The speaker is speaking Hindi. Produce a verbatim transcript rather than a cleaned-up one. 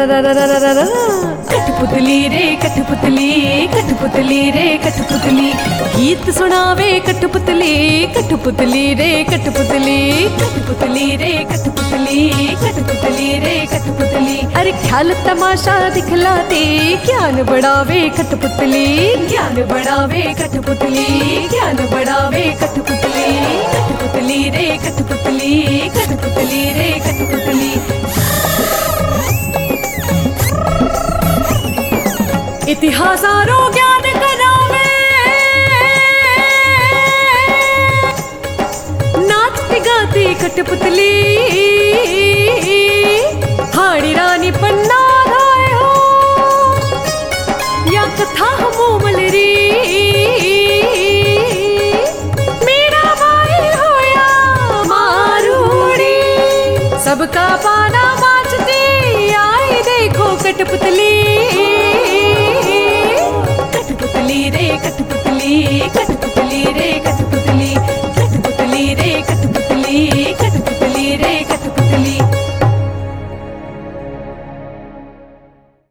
कठपुतली रे कठपुतली, कठपुतली रे कठपुतली, गीत सुनावे कठपुतली, कठपुतली रे कठपुतली, कठपुतली रे कठपुतली, कठपुतली रे कठपुतली। अरे ख्याल तमाशा दिखलाते ज्ञान बढ़ावे कठपुतली, ज्ञान बढ़ावे कठपुतली, ज्ञान बढ़ावे कठपुतली, कठपुतली रे कठपुतली, कठपुतली रे कठपुतली। इतिहासारो ज्ञान करावे, नाचती गाती कठपुतली, हाड़ी रानी पन्ना राय हो या कथा मोमलरी, मेरा भाई हो या मारूड़ी, सबका